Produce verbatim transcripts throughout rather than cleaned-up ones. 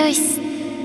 イス。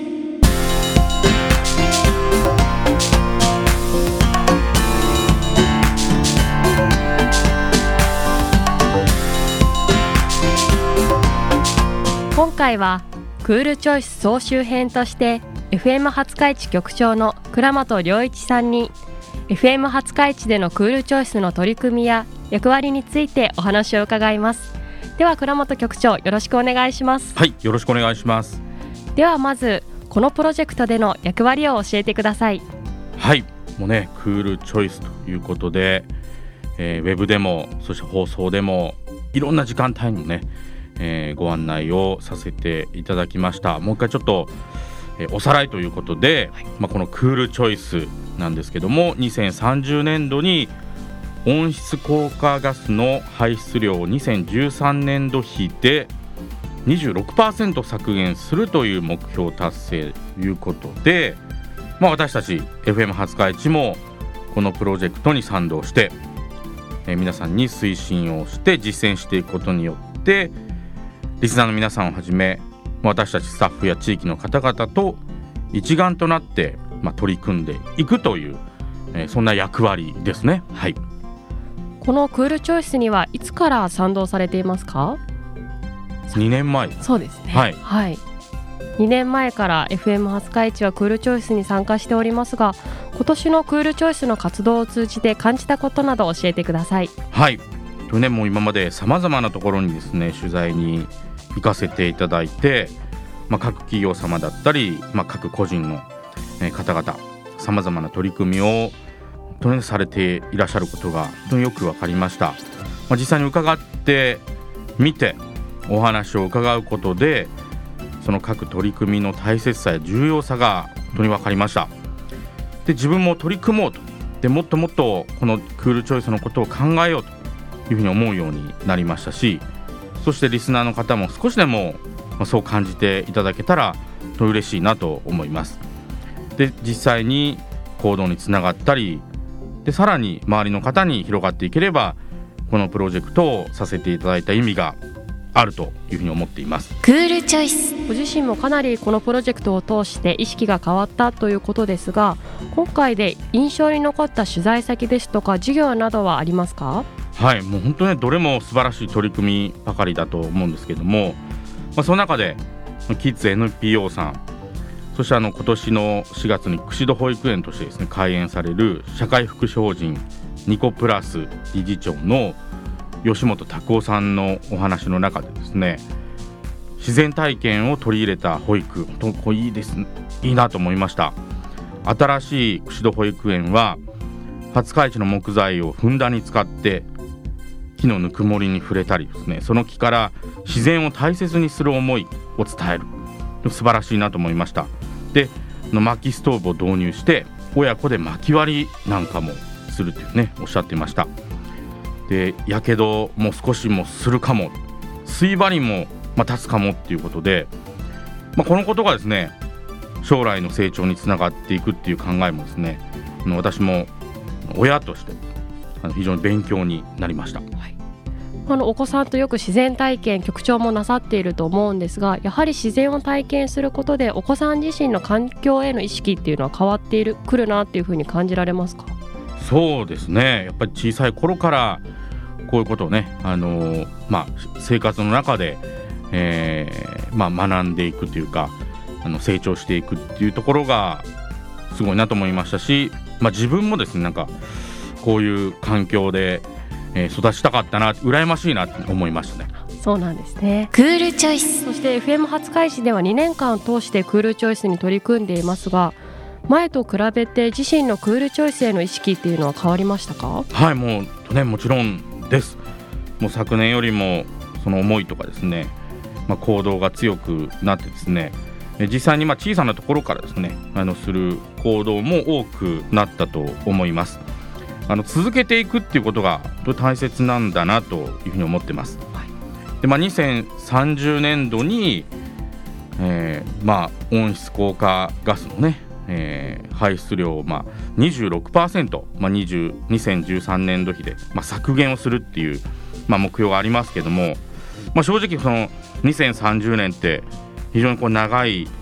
今回はクールチョイス総集編として エフエム 廿日市局長の倉本良一さんに エフエム 廿日市でのクールチョイスの取り組みや役割についてお話を伺います。では倉本局長、よろしくお願いします。 はい、よろしくお願いします。 ではまずこのプロジェクトでの役割を教えてください。 はい、もうねクールチョイスということで、えー、ウェブでもそして放送でもいろんな時間帯にね、えー、ご案内をさせていただきました。もう一回ちょっと、えー、おさらいということで、はい、まあ、このクールチョイスなんですけども、にせんさんじゅうねんどに温室効果ガスの排出量をにせんじゅうさんねんど比で にじゅうろくパーセント 削減するという目標達成ということで、まあ、私たち エフエム 廿日市もこのプロジェクトに賛同して、えー、皆さんに推進をして実践していくことによってリスナーの皆さんをはじめ私たちスタッフや地域の方々と一丸となって、まあ、取り組んでいくという、えー、そんな役割ですね。はい、 このクールチョイスにはいつから賛同されていますか？ にねんまえ。 そうですね、 はいはい、にねんまえから エフエム 廿日市はクールチョイスに参加しておりますが、今年のクールチョイスの活動を通じて感じたことなど教えてください。 はい、とね、もう今までさまざまなところにですね取材に行かせていただいて、まあ、各企業様だったり、まあ、各個人の方々さまざまな取り組みをと、ね、されていらっしゃることが本当によく分かりました。まあ、実際に伺ってみてお話を伺うことでその各取り組みの大切さや重要さが本当に分かりました。で、自分も取り組もうと、でもっともっとこのクールチョイスのことを考えようというふうに思うようになりましたし、そしてリスナーの方も少しでもそう感じていただけたら嬉しいなと思います。で、実際に行動につながったりで、さらに周りの方に広がっていければこのプロジェクトをさせていただいた意味があるというふうに思っています。 クールチョイス。 ご自身もかなりこのプロジェクトを通して意識が変わったということですが、今回で印象に残った取材先ですとか事業などはありますか？ はい、もう本当にどれも素晴らしい取り組みばかりだと思うんですけども、まあ、その中でキッズ エヌピーオー さん、そしてあの今年のしがつに串戸保育園としてですね開園される社会福祉法人ニコプラス理事長の吉本拓夫さんのお話の中でですね、自然体験を取り入れた保育、本当いいです、いいなと思いました。新しい串戸保育園は廿日市の木材をふんだんに使って木のぬくもりに触れたりですね、その木から自然を大切にする思いを伝える、素晴らしいなと思いました。で、薪ストーブを導入して親子で薪割りなんかもするというねおっしゃっていました。で、やけども少しもするかも、水張りもまあ立つかもっていうことで、まあ、このことがですね将来の成長につながっていくっていう考えもですね、私も親として非常に勉強になりました。はい、 あのお子さんとよく自然体験局長もなさっていると思うんですが、やはり自然を体験することでお子さん自身の環境への意識っていうのは変わっているくるなっていうふうに感じられますか？ そうですね、やっぱり小さい頃からこういうことをね、あのーまあ、生活の中で、えーまあ、学んでいくというかあの成長していくっていうところがすごいなと思いましたし、まあ、自分もですねなんかこういう環境で、えー、育ちたかったな、羨ましいなと思いましたね。 そうなんですね。 クールチョイス。 そして エフエム 廿日市ではにねんかん通してクールチョイスに取り組んでいますが、前と比べて自身のクールチョイスへの意識っていうのは変わりましたか？ はい、もう、ね、もちろんです。もう昨年よりもその思いとかですね、まあ、行動が強くなってですね、実際にまあ小さなところからですねあのする行動も多くなったと思います。あの続けていくっていうことが大切なんだなというふうに思ってます。はい、で、まあ、にせんさんじゅうねんどに、えーまあ、温室効果ガスのねえー、排出量を、まあ、にじゅうろくパーセント、まあ、にせんじゅうさんねんど比で、まあ、削減をするっていう、まあ、目標がありますけども、まあ、正直そのにせんさんじゅうねんって非常にこう長い、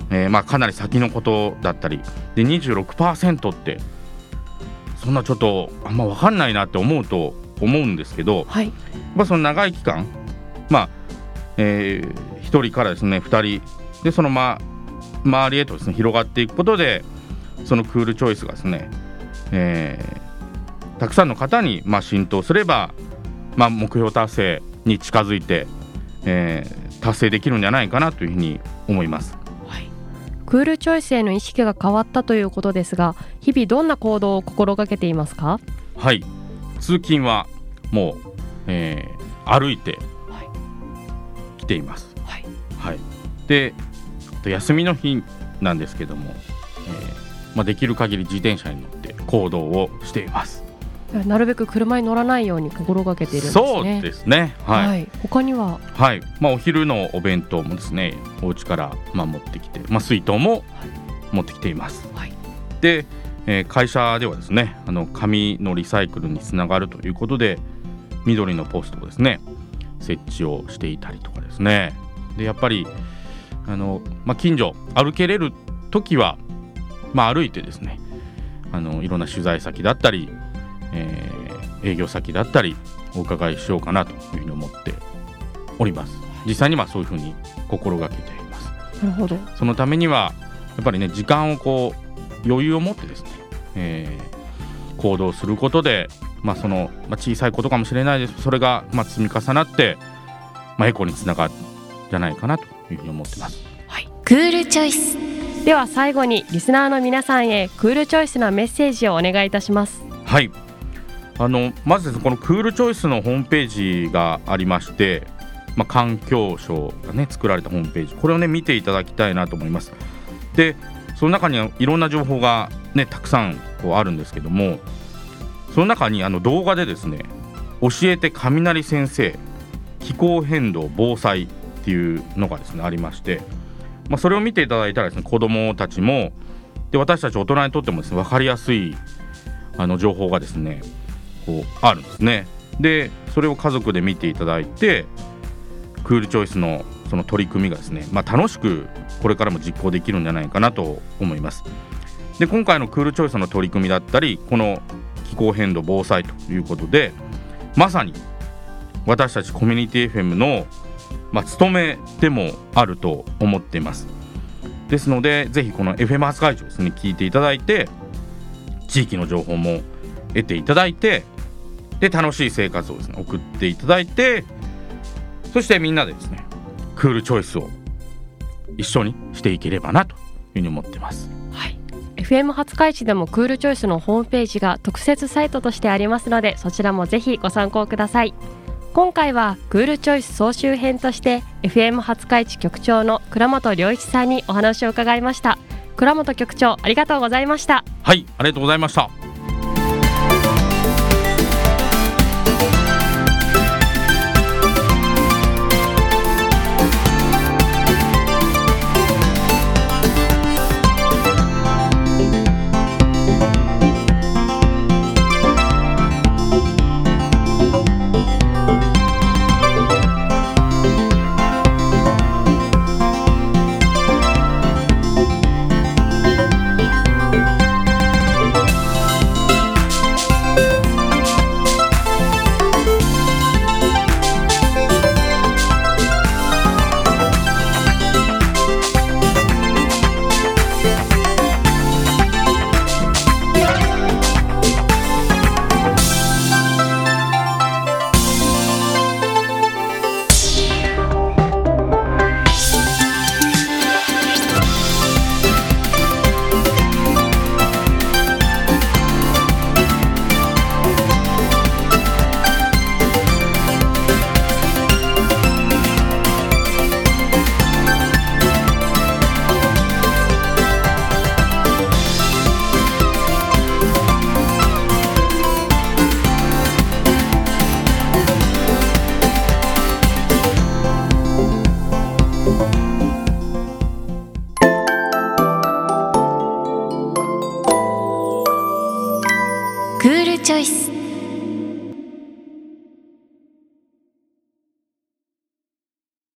えーまあ、かなり先のことだったりで にじゅうろくパーセント ってそんなちょっとあんま分かんないなって思うと思うんですけど、 はい、 まあ、その長い期間、まあえー、ひとりからですねふたりでその、ま、周りへとですね広がっていくことでそのクールチョイスがですね、えー、たくさんの方にまあ浸透すれば、まあ、目標達成に近づいて、えー、達成できるんじゃないかなというふうに思います。 はい、クールチョイスへの意識が変わったということですが、日々どんな行動を心がけていますか？ はい、通勤はもう、えー、歩いて来ています。はいはい、で休みの日なんですけども、えーまあ、できる限り自転車に乗って行動をしています。 なるべく車に乗らないように心がけているんですね。 そうですね、はいはい、 他には、 はいまあ、お昼のお弁当もですねお家からまあ持ってきて、まあ、水筒も持ってきています。はい、で、えー、会社ではですねあの紙のリサイクルにつながるということで緑のポストをですね設置をしていたりとかですね、でやっぱりあの、まあ、近所歩けれる時は、まあ、歩いてですねあのいろんな取材先だったり、えー、営業先だったりお伺いしようかなというふうに思っております。実際にはそういうふうに心がけています。 なるほど。そのためにはやっぱりね時間をこう余裕を持ってですね、えー、行動することで、まあそのまあ、小さいことかもしれないです。それがまあ積み重なって、まあ、エコにつながるんじゃないかなというふうに思ってます。 はい、クールチョイスでは最後にリスナーの皆さんへクールチョイスのメッセージをお願いいたします。 はい、あのまずですねこのクールチョイスのホームページがありまして、まあ、環境省がね作られたホームページ、これをね見ていただきたいなと思います。でその中にはいろんな情報がねたくさんこうあるんですけども、その中にあの動画でですね教えて雷先生気候変動防災っていうのがですねありまして、まあ、それを見ていただいたらですね子どもたちもで私たち大人にとってもですね分かりやすいあの情報がですねこうあるんですね。でそれを家族で見ていただいてクールチョイスのその取り組みがですね、まあ、楽しくこれからも実行できるんじゃないかなと思います。で今回のクールチョイスの取り組みだったりこの気候変動防災ということでまさに私たちコミュニティ エフエム の、まあ、務めでもあると思っています。ですのでぜひこの エフエム 初会長ですね聞いていただいて地域の情報も得ていただいてで楽しい生活をですね送っていただいて、そしてみんなでですねクールチョイスを一緒にしていければなというふうに思っています。 はい、エフエム 初開地でもクールチョイスのホームページが特設サイトとしてありますのでそちらもぜひご参考ください。今回はクールチョイス総集編として エフエム 初開地局長の倉本良一さんにお話を伺いました。倉本局長ありがとうございました。 はい、ありがとうございました。